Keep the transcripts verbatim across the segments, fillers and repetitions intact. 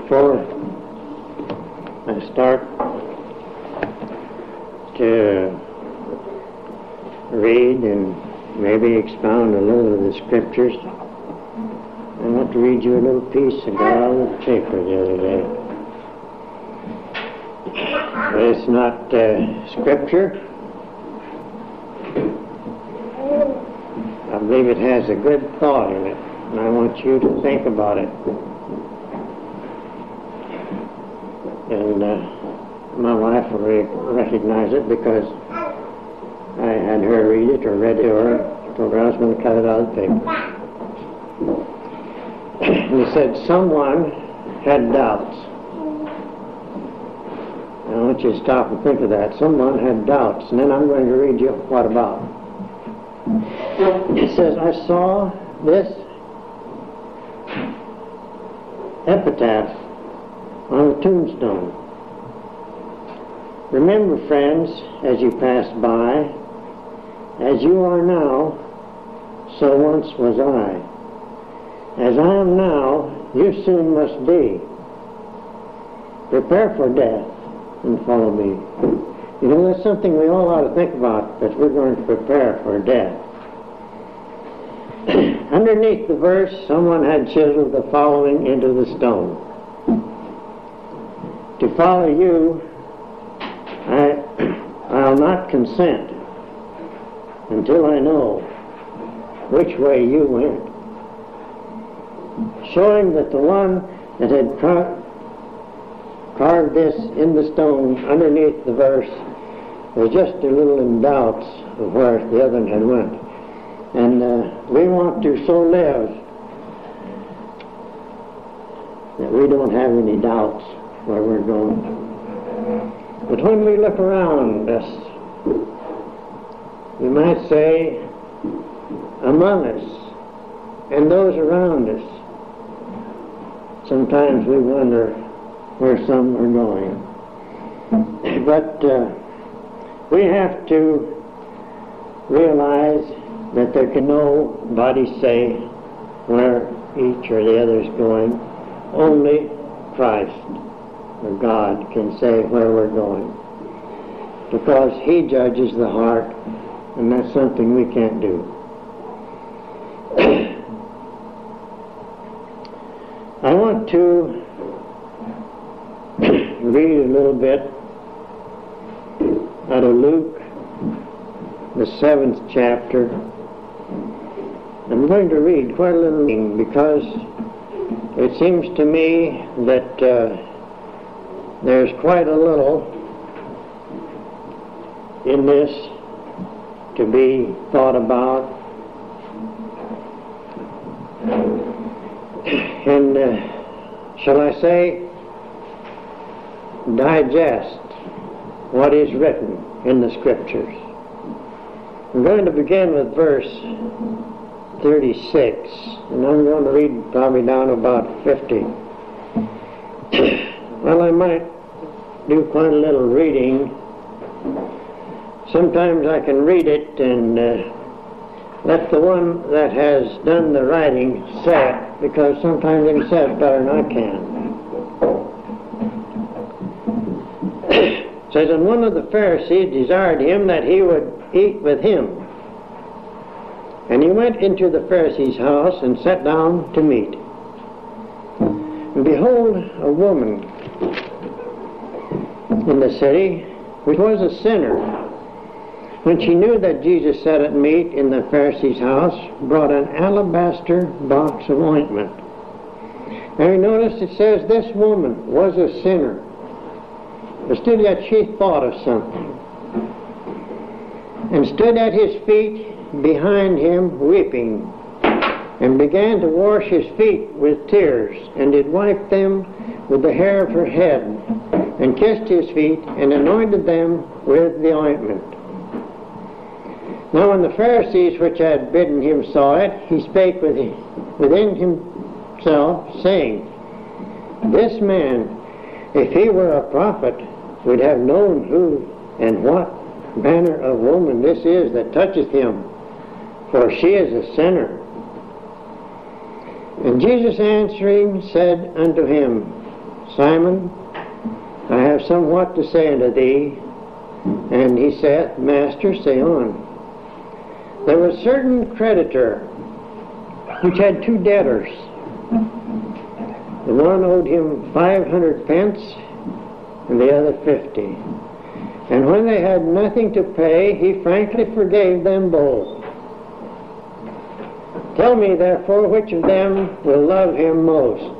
Before I start to read and maybe expound a little of the scriptures, I want to read you a little piece I got out of the paper the other day. It's not uh, scripture. I believe it has a good thought in it, and I want you to think about it. And uh, my wife will re- recognize it because I had her read it or read it to her. I told her I was going to cut it out of the paper. And he said, someone had doubts. I want you to stop and think of that. Someone had doubts. And then I'm going to read you what about. It says, I saw this epitaph on a tombstone. Remember, friends, as you pass by, as you are now, so once was I. As I am now, you soon must be. Prepare for death and follow me. You know, that's something we all ought to think about, that we're going to prepare for death. Underneath the verse, someone had chiseled the following into the stone. To follow you, I, I'll not consent until I know which way you went. Showing that the one that had car- carved this in the stone underneath the verse was just a little in doubts of where the other one had went. And uh, we want to so live that we don't have any doubts where we're going. But when we look around us, we might say, among us and those around us, sometimes we wonder where some are going. But uh, we have to realize that there can nobody say where each or the other is going. Only Christ or God can say where we're going, because He judges the heart, and that's something we can't do. I want to read a little bit out of Luke, the seventh chapter. I'm going to read quite a little because it seems to me that uh, there's quite a little in this to be thought about. And uh, shall I say, digest what is written in the Scriptures. I'm going to begin with verse thirty-six, and I'm going to read probably down to about fifty. Well, I might do quite a little reading. Sometimes I can read it and uh, let the one that has done the writing say it, because sometimes they can say it better than I can. It says, and one of the Pharisees desired him that he would eat with him. And he went into the Pharisee's house and sat down to meat. And behold, a woman in the city, which was a sinner, when she knew that Jesus sat at meat in the Pharisee's house, brought an alabaster box of ointment. Now you notice it says this woman was a sinner, but still yet she thought of something, and stood at his feet behind him weeping, and began to wash his feet with tears, and did wipe them with the hair of her head, and kissed his feet, and anointed them with the ointment. Now when the Pharisees which had bidden him saw it, he spake with him, within himself, saying, this man, if he were a prophet, would have known who and what manner of woman this is that toucheth him, for she is a sinner. And Jesus answering said unto him, Simon, I have somewhat to say unto thee. And he saith, Master, say on. There was a certain creditor which had two debtors. The one owed him five hundred pence, and the other fifty. And when they had nothing to pay, he frankly forgave them both. Tell me, therefore, which of them will love him most?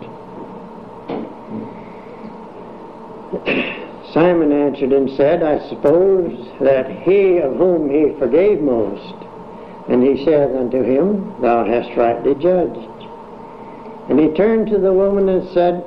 Simon answered and said, I suppose that he of whom he forgave most. And he said unto him, Thou hast rightly judged. And he turned to the woman and said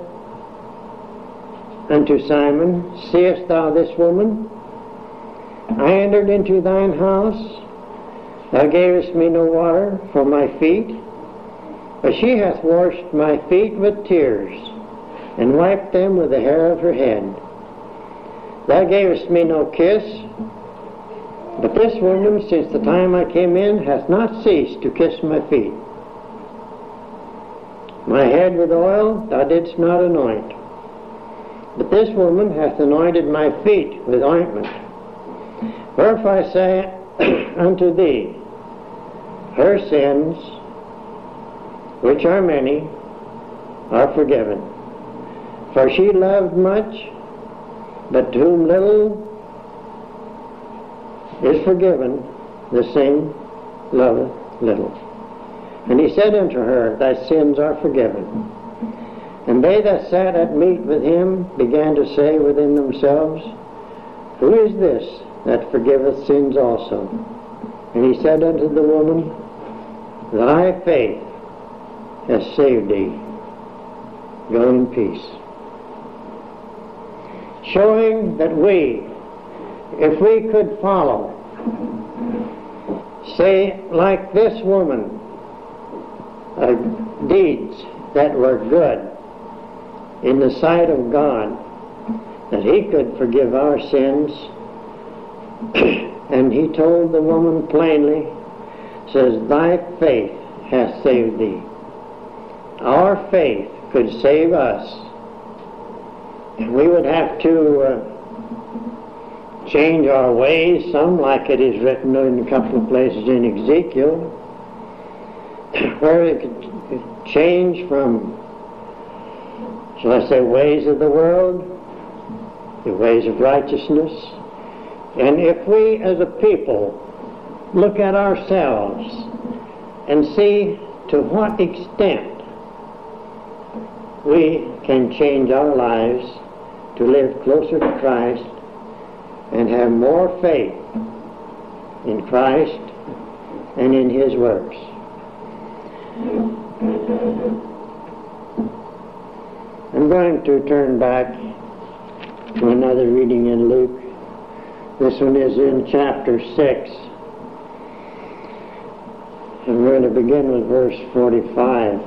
unto Simon, Seest thou this woman? I entered into thine house. Thou gavest me no water for my feet, but she hath washed my feet with tears, and wiped them with the hair of her head. Thou gavest me no kiss, but this woman, since the time I came in, hath not ceased to kiss my feet. My head with oil thou didst not anoint, but this woman hath anointed my feet with ointment. Wherefore I say unto thee, her sins, which are many, are forgiven. For she loved much, but to whom little is forgiven, the same loveth little. And he said unto her, Thy sins are forgiven. And they that sat at meat with him began to say within themselves, Who is this that forgiveth sins also? And he said unto the woman, Thy faith has saved thee. Go in peace. Showing that we, if we could follow, say like this woman, uh, deeds that were good in the sight of God, that he could forgive our sins. And he told the woman plainly, says, Thy faith hath saved thee. Our faith could save us. And we would have to uh, change our ways, some like it is written in a couple of places in Ezekiel, where it could change from, shall I say, ways of the world to ways of righteousness. And if we as a people look at ourselves and see to what extent we can change our lives to live closer to Christ and have more faith in Christ and in His works. I'm going to turn back to another reading in Luke. This one is in chapter six. And we're going to begin with verse forty-five.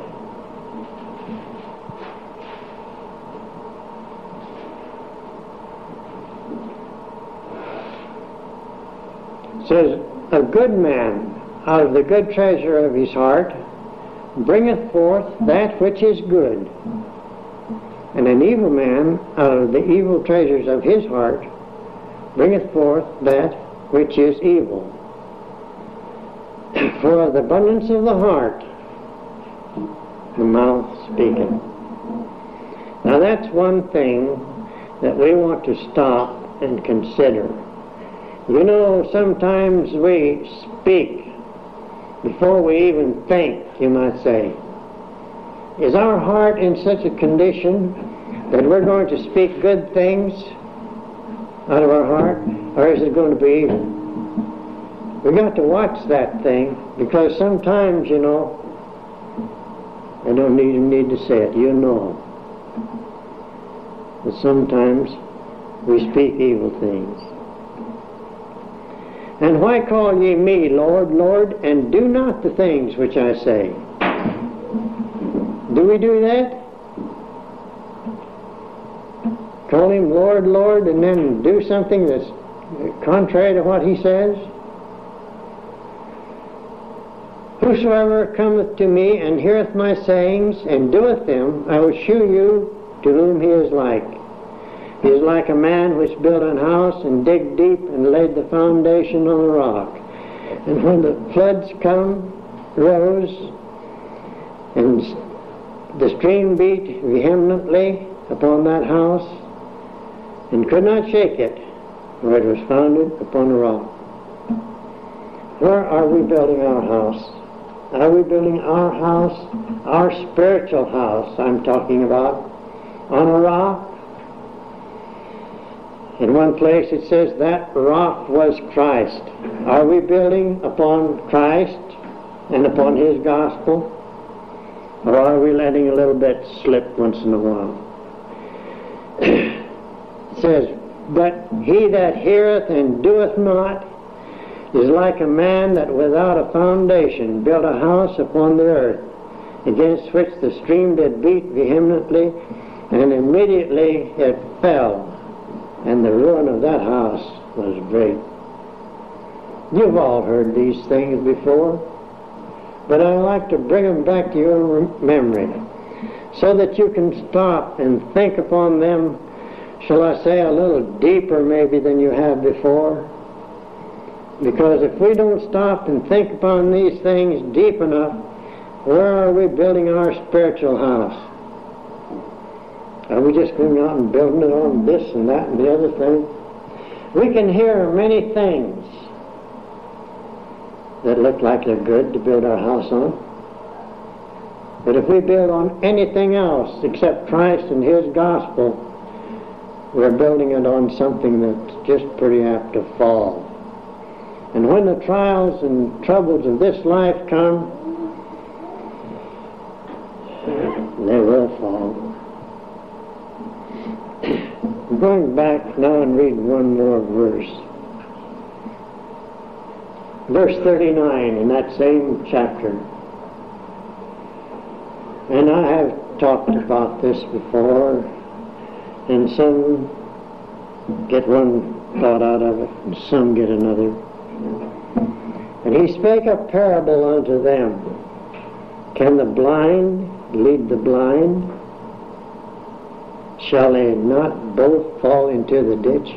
It says, A good man out of the good treasure of his heart bringeth forth that which is good, and an evil man out of the evil treasures of his heart bringeth forth that which is evil. For of the abundance of the heart the mouth speaketh. Now that's one thing that we want to stop and consider. You know, sometimes we speak before we even think, you might say. Is our heart in such a condition that we're going to speak good things out of our heart, or is it going to be evil? We've got to watch that thing, because sometimes, you know, I don't even need to say it, you know, that sometimes we speak evil things. And why call ye me Lord, Lord, and do not the things which I say? Do we do that? Call him Lord, Lord, and then do something that's contrary to what he says? Whosoever cometh to me and heareth my sayings and doeth them, I will shew you to whom he is like. He is like a man which built an house and digged deep and laid the foundation on a rock. And when the floods come, rose, and the stream beat vehemently upon that house, and could not shake it, for it was founded upon a rock. Where are we building our house? Are we building our house, our spiritual house I'm talking about, on a rock? In one place it says that rock was Christ. Are we building upon Christ and upon His gospel? Or are we letting a little bit slip once in a while? It says, but he that heareth and doeth not is like a man that without a foundation built a house upon the earth, against which the stream did beat vehemently, and immediately it fell. And the ruin of that house was great. You've all heard these things before, but I like to bring them back to your memory so that you can stop and think upon them, shall I say, a little deeper maybe than you have before. Because if we don't stop and think upon these things deep enough, where are we building our spiritual house? Are we just going out and building it on this and that and the other thing? We can hear many things that look like they're good to build our house on. But if we build on anything else except Christ and His gospel, we're building it on something that's just pretty apt to fall. And when the trials and troubles of this life come, they will fall. I'm going back now and read one more verse. Verse thirty-nine in that same chapter. And I have talked about this before, and some get one thought out of it, and some get another. And he spake a parable unto them. Can the blind lead the blind? Shall they not both fall into the ditch?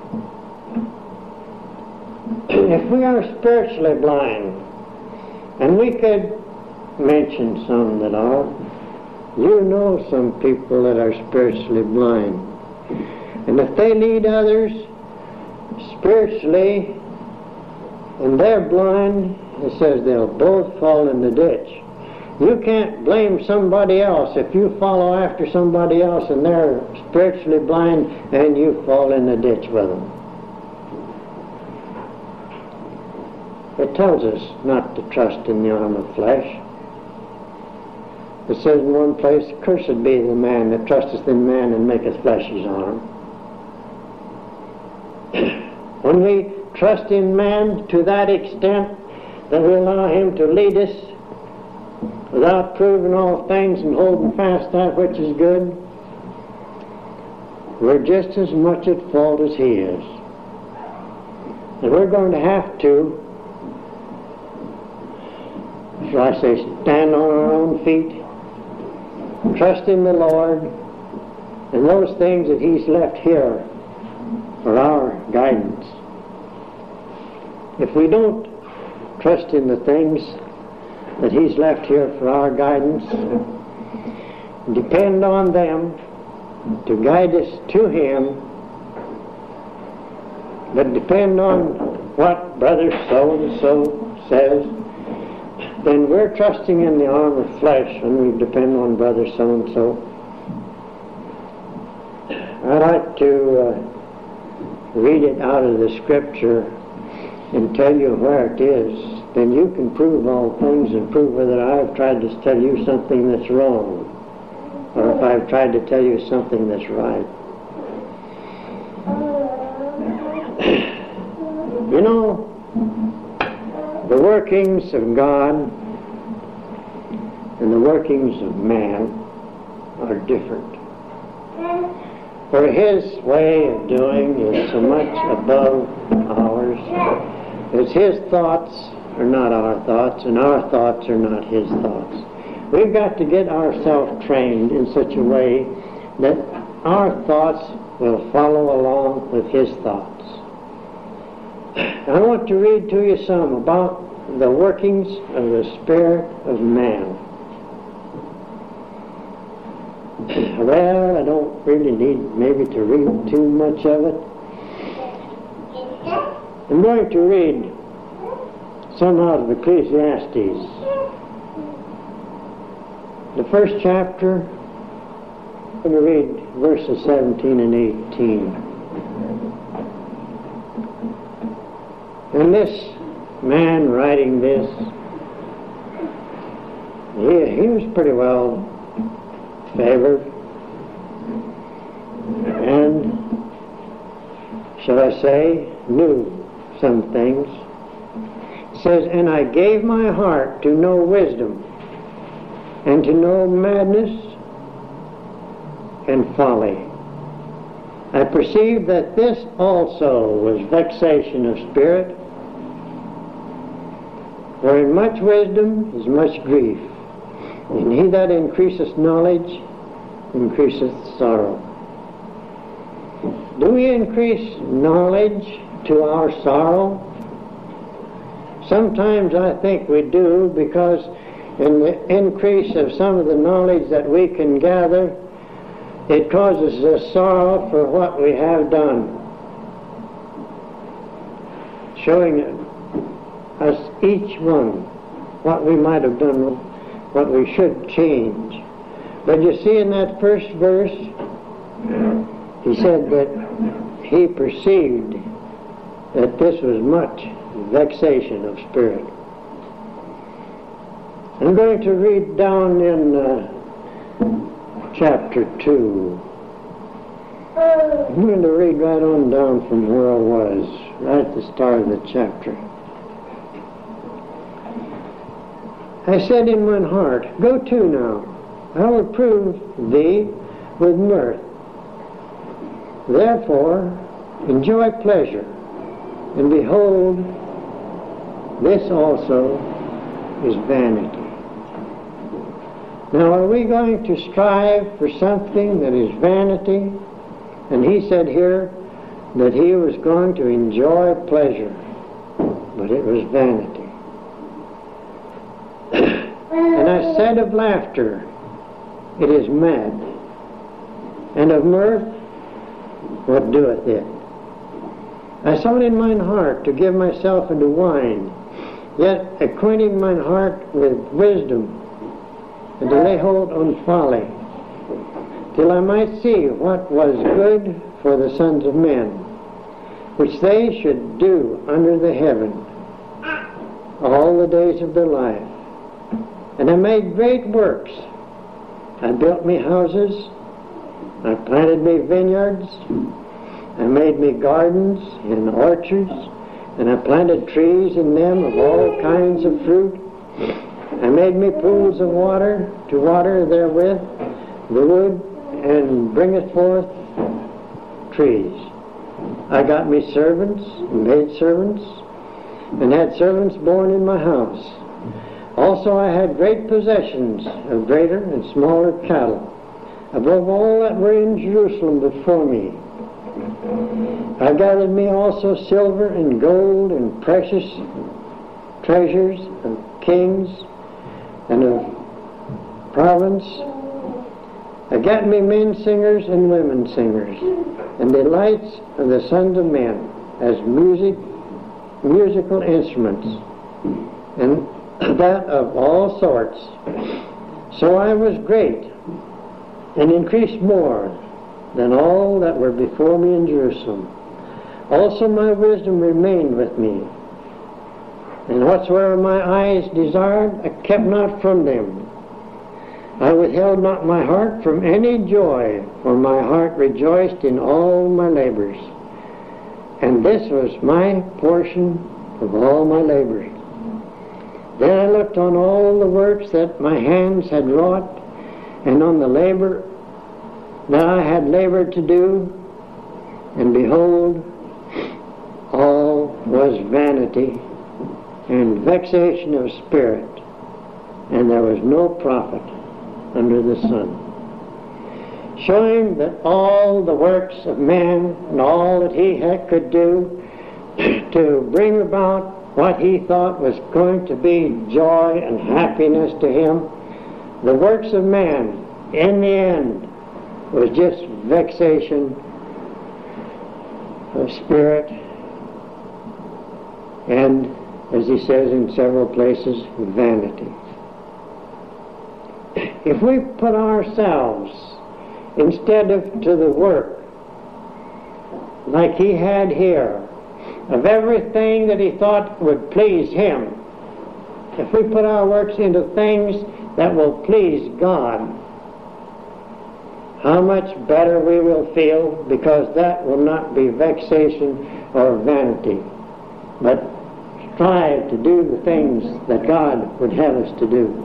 If we are spiritually blind, and we could mention some that are, you know some people that are spiritually blind. And if they lead others spiritually, and they're blind, it says they'll both fall in the ditch. You can't blame somebody else if you follow after somebody else and they're spiritually blind and you fall in the ditch with them. It tells us not to trust in the arm of flesh. It says in one place, cursed be the man that trusteth in man and maketh flesh his arm. When we trust in man to that extent that we allow him to lead us without proving all things and holding fast that which is good, we're just as much at fault as he is. And we're going to have to, shall I say, stand on our own feet, trust in the Lord, and those things that He's left here for our guidance. If we don't trust in the things that He's left here for our guidance, depend on them to guide us to Him, but depend on what brother so-and-so says, then we're trusting in the arm of flesh when we depend on brother so-and-so. I'd like to uh, read it out of the Scripture and tell you where it is. Then you can prove all things and prove whether I've tried to tell you something that's wrong or if I've tried to tell you something that's right. You know, the workings of God and the workings of man are different. For His way of doing is so much above ours, as His thoughts are not our thoughts, and our thoughts are not His thoughts. We've got to get ourselves trained in such a way that our thoughts will follow along with his thoughts. I want to read to you some about the workings of the spirit of man. Well, I don't really need maybe to read too much of it. I'm going to read some out of Ecclesiastes. The first chapter, I'm going to read verses seventeen and eighteen. And this man writing this, he, he was pretty well favored, and, shall I say, knew some things. It says, and I gave my heart to know wisdom, and to know madness and folly. I perceived that this also was vexation of spirit, for in much wisdom is much grief, and he that increaseth knowledge increaseth sorrow. Do we increase knowledge to our sorrow? Sometimes I think we do, because in the increase of some of the knowledge that we can gather, it causes us sorrow for what we have done, showing us each one what we might have done, what we should change. But you see in that first verse, he said that he perceived that this was much vexation of spirit. I'm going to read down in uh, chapter two. I'm going to read right on down from where I was, right at the start of the chapter. I said in mine heart, go to now, I will prove thee with mirth. Therefore, enjoy pleasure, and behold, this also is vanity. Now, are we going to strive for something that is vanity? And he said here that he was going to enjoy pleasure, but it was vanity. And I said of laughter, it is mad, and of mirth, what doeth it? I sought in mine heart to give myself unto wine, yet acquainting mine heart with wisdom, and to lay hold on folly, till I might see what was good for the sons of men, which they should do under the heaven all the days of their life. And I made great works. I built me houses, I planted me vineyards, I made me gardens and orchards, and I planted trees in them of all kinds of fruit. I made me pools of water to water therewith the wood, and bringeth forth trees. I got me servants, and maid servants, and had servants born in my house. Also I had great possessions of greater and smaller cattle, above all that were in Jerusalem before me. I gathered me also silver and gold and precious treasures of kings and of province. I got me men singers and women singers, and delights of the sons of men as music, musical instruments, and that of all sorts. So I was great, and increased more than all that were before me in Jerusalem. Also my wisdom remained with me, and whatsoever my eyes desired, I kept not from them. I withheld not my heart from any joy, for my heart rejoiced in all my labors. And this was my portion of all my labors. Then I looked on all the works that my hands had wrought, and on the labor that I had labored to do, and behold, all was vanity and vexation of spirit, and there was no profit under the sun. showing that all the works of man and all that he had, could do to bring about what he thought was going to be joy and happiness to him, the works of man in the end was just vexation of spirit, and, as he says in several places, vanity. If we put ourselves instead of to the work, like he had here, of everything that he thought would please him, if we put our works into things that will please God, how much better we will feel, because that will not be vexation or vanity, but strive to do the things that God would have us to do.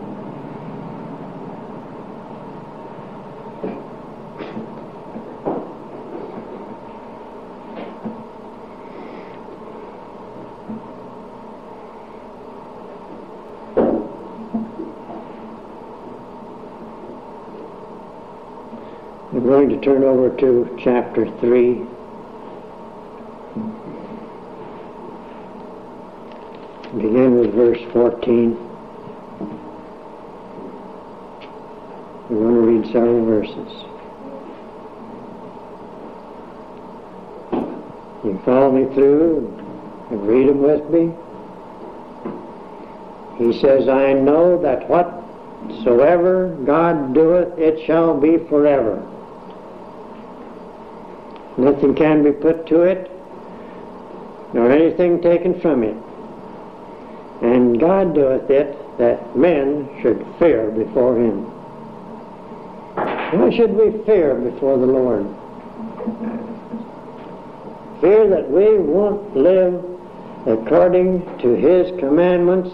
We're going to turn over to chapter three. Begin with verse fourteen. We're going to read several verses. You can follow me through and read them with me. He says, I know that whatsoever God doeth, it shall be forever. Nothing can be put to it, nor anything taken from it. And God doeth it that men should fear before him. Why should we fear before the Lord? Fear that we won't live according to his commandments,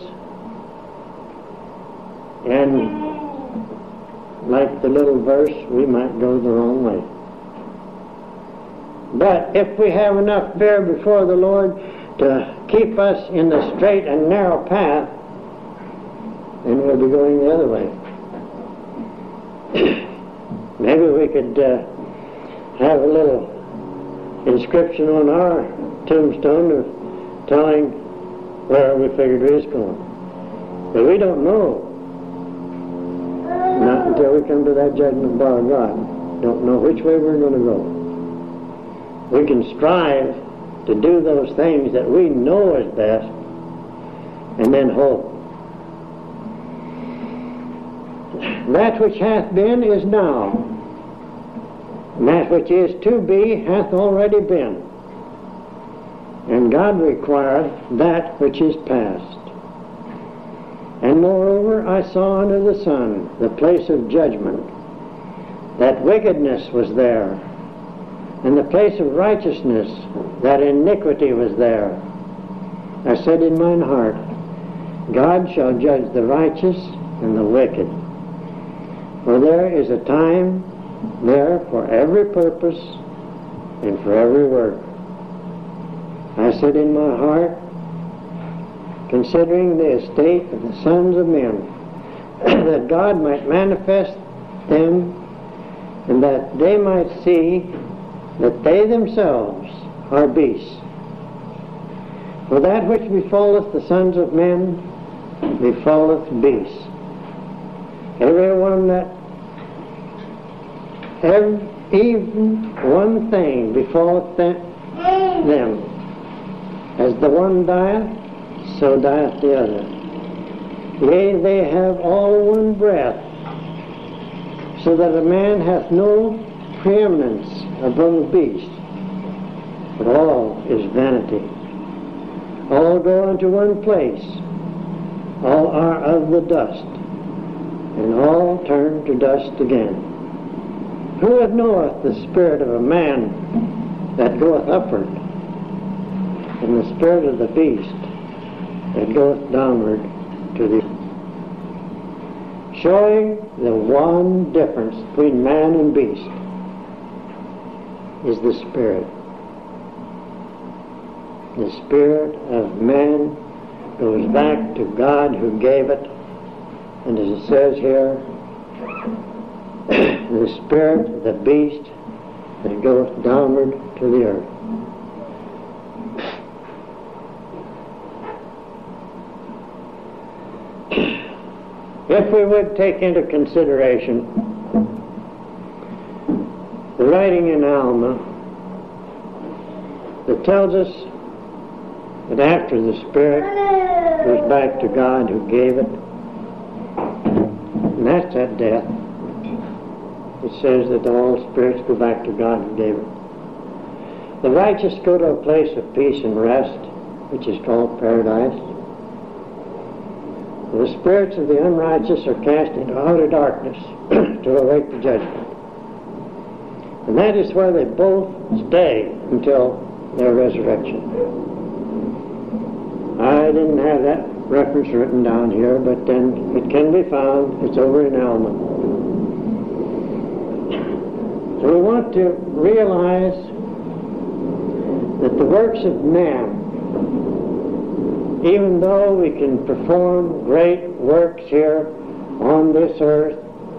and like the little verse, we might go the wrong way. But if we have enough fear before the Lord to keep us in the straight and narrow path, then we'll be going the other way. Maybe we could uh, have a little inscription on our tombstone of telling where we figured we was going. But we don't know. Not until we come to that judgment bar of God. Don't know which way we're going to go. We can strive to do those things that we know is best, and then hope. That which hath been is now, and that which is to be hath already been. And God requireth that which is past. And moreover, I saw under the sun the place of judgment, that wickedness was there, and the place of righteousness, that iniquity was there. I said in mine heart, God shall judge the righteous and the wicked. For there is a time there for every purpose and for every work. I said in my heart, considering the estate of the sons of men, that God might manifest them, and that they might see that they themselves are beasts. For that which befalleth the sons of men befalleth beasts. Every one that, every, even one thing befalleth them. As the one dieth, so dieth the other. Yea, they have all one breath, so that a man hath no preeminence above the beast, but all is vanity. All go unto one place, all are of the dust, and all turn to dust again. Who knoweth the spirit of a man that goeth upward, and the spirit of the beast that goeth downward to the earth? Showing the one difference between man and beast is the spirit. The spirit of man goes back to God who gave it, and as it says here, the spirit, the beast that goes downward to the earth. If we would take into consideration the writing in Alma that tells us that after the Spirit goes back to God who gave it, and that's at death, it says that all spirits go back to God who gave it. The righteous go to a place of peace and rest, which is called paradise. The spirits of the unrighteous are cast into outer darkness to await the judgment. And that is where they both stay until their resurrection. I didn't have that reference written down here, but then it can be found. It's over in Alma. So we want to realize that the works of man, even though we can perform great works here on this earth,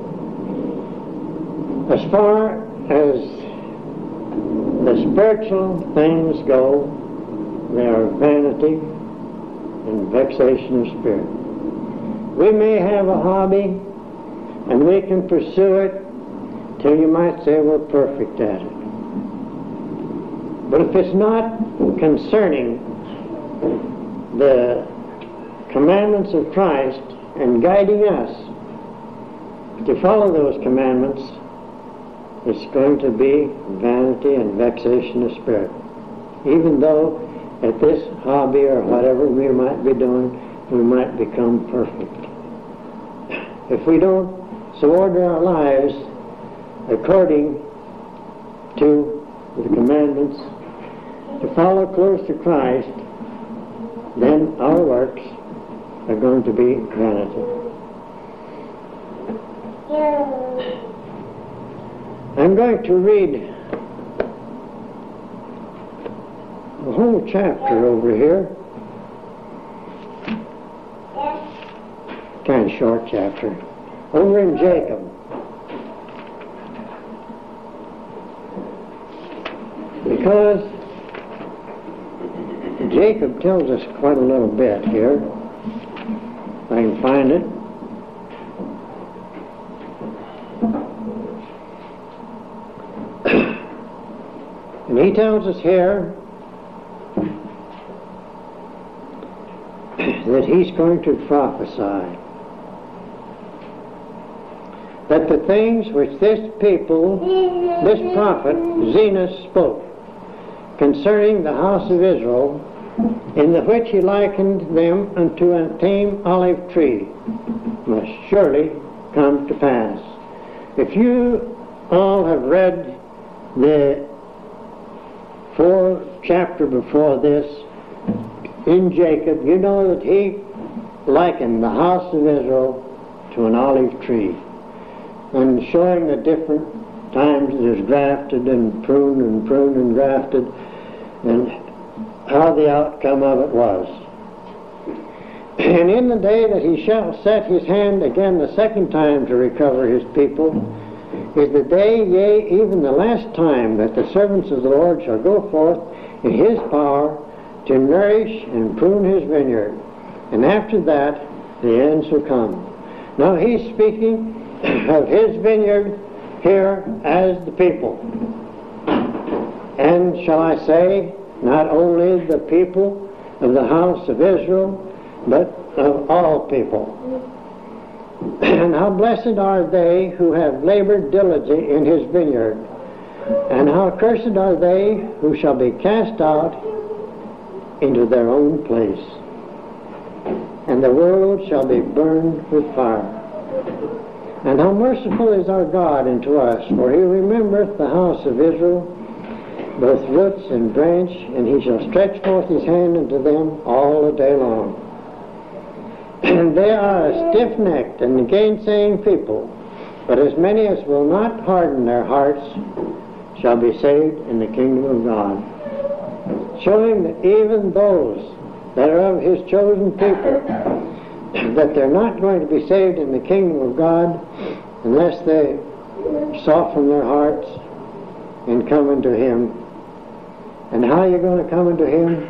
as far as the spiritual things go, they are vanity and vexation of spirit. We may have a hobby and we can pursue it till you might say we're perfect at it. But if it's not concerning the commandments of Christ and guiding us to follow those commandments, it's going to be vanity and vexation of spirit. Even though at this hobby or whatever we might be doing, we might become perfect. If we don't so order our lives according to the commandments, to follow close to Christ, then our works are going to be vanity. I'm going to read a whole chapter over here. Kind of short chapter. Over in Jacob. Because Jacob tells us quite a little bit here. If I can find it. And he tells us here that he's going to prophesy that the things which this people, this prophet, Zenos, spoke concerning the house of Israel, in the which he likened them unto a tame olive tree, must surely come to pass. If you all have read the fourth chapter before this in Jacob, you know that he likened the house of Israel to an olive tree, and showing the different times it is grafted and pruned and pruned and grafted, and how the outcome of it was. And in the day that he shall set his hand again the second time to recover his people, is the day, yea, even the last time, that the servants of the Lord shall go forth in his power to nourish and prune his vineyard. And after that, the end shall come. Now he's speaking of his vineyard here as the people. And shall I say, not only the people of the house of Israel, but of all people. And how blessed are they who have labored diligently in his vineyard, and how cursed are they who shall be cast out into their own place, and the world shall be burned with fire. And how merciful is our God unto us, for he remembereth the house of Israel, both roots and branch, and he shall stretch forth his hand unto them all the day long. And they are a stiff-necked and gainsaying people, but as many as will not harden their hearts shall be saved in the kingdom of God. Showing that even those that are of his chosen people, that they're not going to be saved in the kingdom of God unless they soften their hearts and come into Him. And how are you going to come into Him?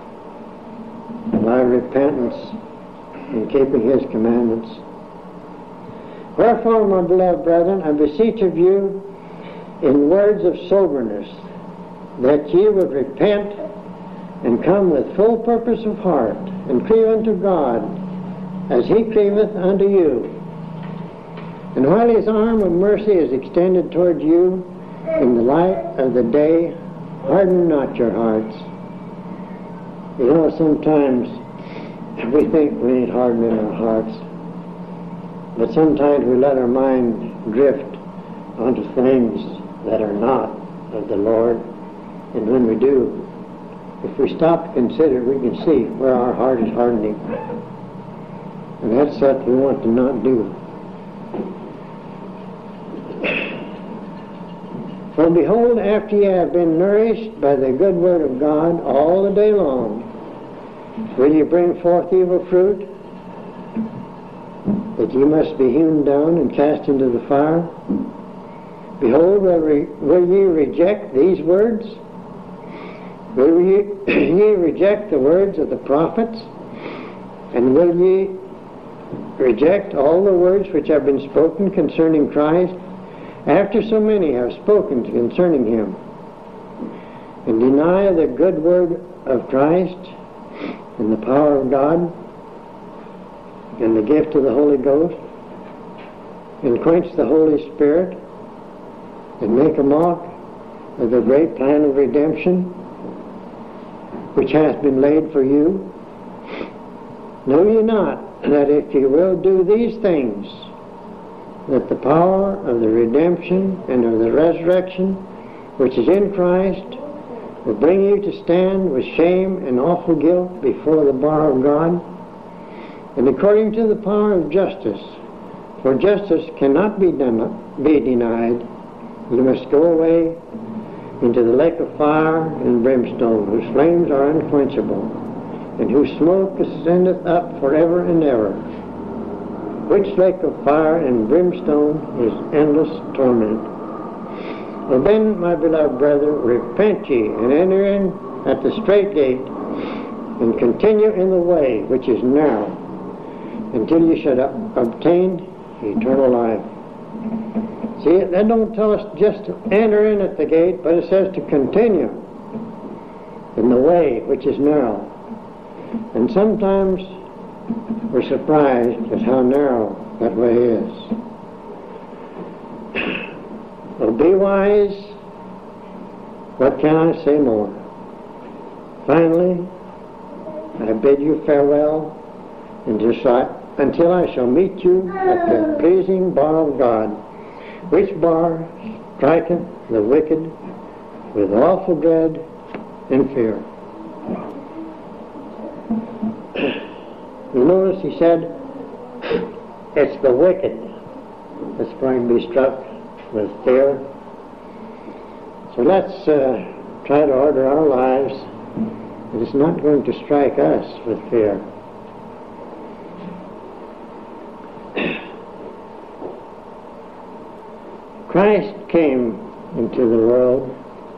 By repentance and keeping His commandments. Wherefore, my beloved brethren, I beseech of you in words of soberness, that ye would repent and come with full purpose of heart, and cleave unto God, as He cleaveth unto you. And while His arm of mercy is extended toward you, in the light of the day, harden not your hearts. You know, sometimes we think we need hardening our hearts, but sometimes we let our mind drift onto things that are not of the Lord. And when we do, if we stop to consider, we can see where our heart is hardening. And that's what we want to not do. For behold, after ye have been nourished by the good word of God all the day long, will ye bring forth evil fruit, that ye must be hewn down and cast into the fire? Behold, will, re- will ye reject these words? Will ye, ye reject the words of the prophets? And will ye reject all the words which have been spoken concerning Christ, after so many have spoken concerning Him, and deny the good word of Christ, and the power of God, and the gift of the Holy Ghost, and quench the Holy Spirit, and make a mock of the great plan of redemption, which hath been laid for you? Know ye not that if ye will do these things, that the power of the redemption and of the resurrection which is in Christ will bring you to stand with shame and awful guilt before the bar of God? And according to the power of justice, for justice cannot be, den- be denied, you must go away into the lake of fire and brimstone, whose flames are unquenchable, and whose smoke ascendeth up forever and ever, which lake of fire and brimstone is endless torment. Well then, my beloved brethren, repent ye, and enter in at the strait gate, and continue in the way which is narrow, until ye should obtain eternal life. See, that don't tell us just to enter in at the gate, but it says to continue in the way which is narrow. And sometimes we're surprised at how narrow that way is. Well, be wise. What can I say more? Finally, I bid you farewell until I, until I shall meet you at the pleasing bar of God, which bar striketh the wicked with awful dread and fear. You notice he said, it's the wicked that's going to be struck with fear. So let's uh, try to order our lives that it's not going to strike us with fear. Christ came into the world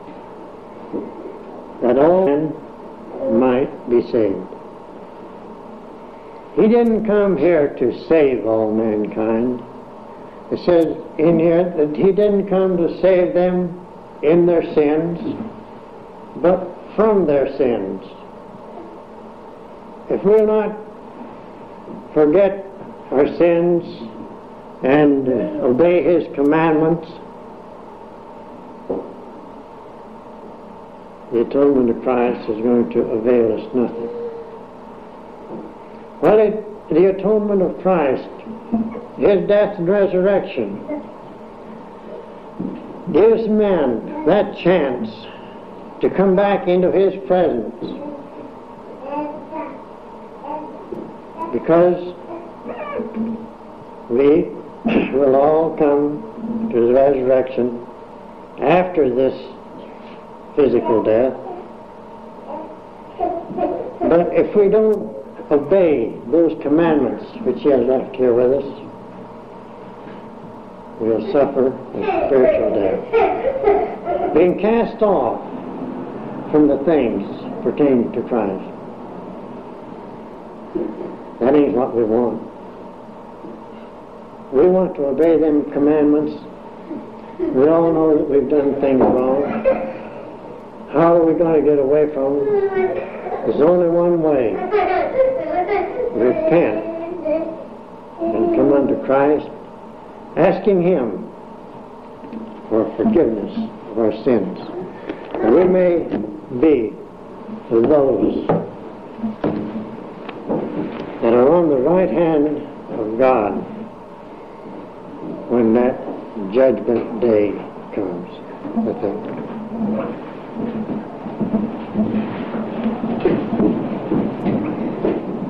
that all men might be saved. He didn't come here to save all mankind. It says in here that He didn't come to save them in their sins, but from their sins. If we'll not forget our sins and uh, obey His commandments, the atonement of Christ is going to avail us nothing. Well, it, the atonement of Christ, His death and resurrection, gives man that chance to come back into His presence, because we will all come to the resurrection after this physical death. But if we don't obey those commandments which He has left here with us, will suffer a spiritual death, being cast off from the things pertaining to Christ. That ain't what we want. We want to obey them commandments. We all know that we've done things wrong. How are we going to get away from them? There's only one way. Repent and come unto Christ, asking Him for forgiveness of our sins. And we may be those that are on the right hand of God when that judgment day comes. That's it.